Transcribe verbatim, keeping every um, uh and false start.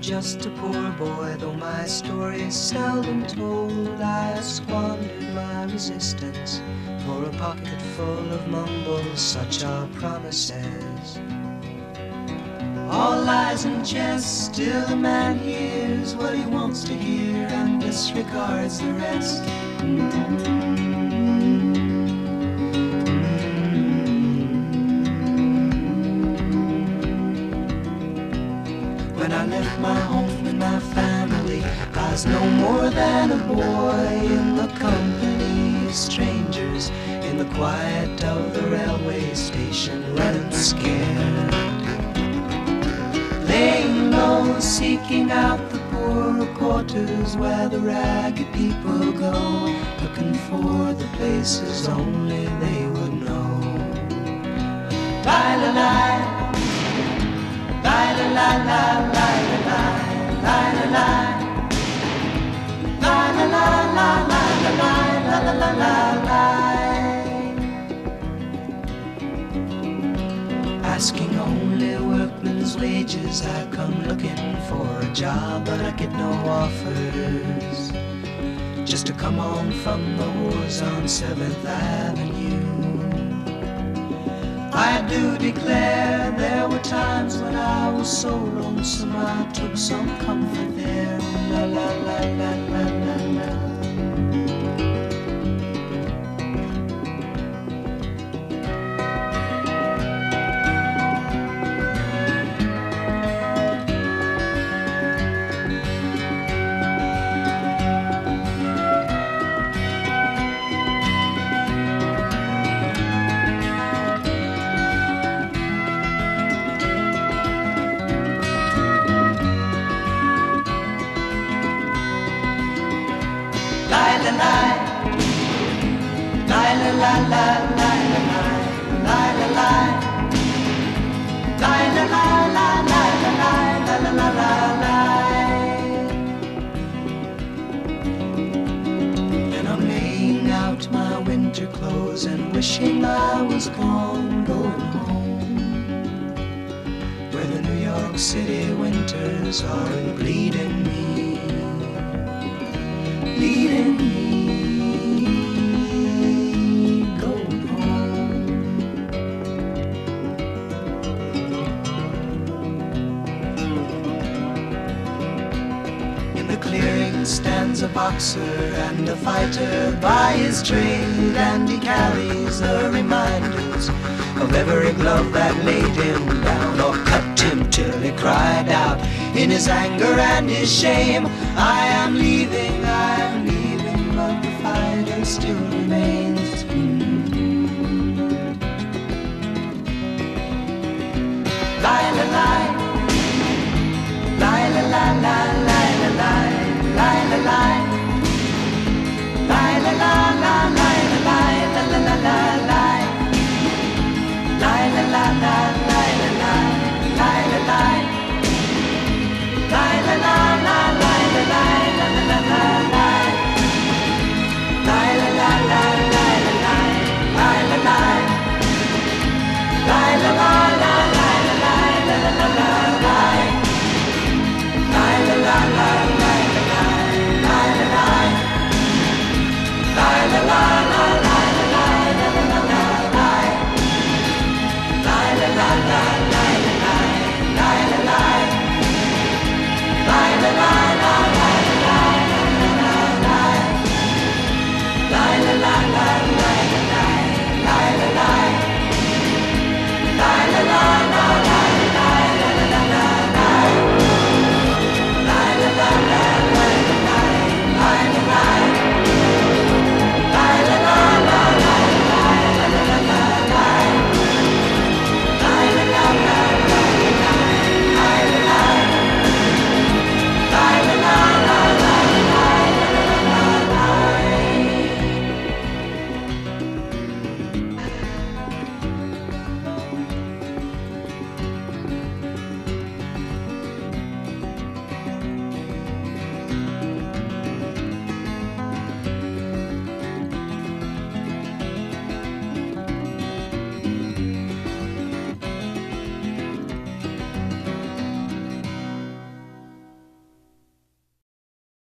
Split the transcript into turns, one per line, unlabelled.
just a poor boy, though my story is seldom told. I squandered my resistance for a pocket full of mumbles, such are promises. All lies and jest, still a man hears what he wants to hear and disregards the rest. When I left my home and my family, I was no more than a boy in the company of strangers, in the quiet of the railway station, running scared, laying low, seeking out the poorer quarters where the ragged people go, looking for the places only they would know. Lie-la-lie, lie-la-lie-lie, lie-la-lie, lie-la-lie, lie-la-lie, lie-la-lie, lie-la-lie. Asking only workmen's wages, I come looking for a job, but I get no offers. Just to come on from the wars on seventh Avenue. I do declare there were times when I was so lonesome I took some comfort there. La la la la la la la. And I'm laying out my winter clothes and wishing I was gone, going home, where the New York City winters are bleeding me, bleeding me. Stands a boxer and a fighter by his trade, and he carries the reminders of every glove that laid him down or cut him till he cried out in his anger and his shame, I am leaving, I am leaving, but the fighter still remains.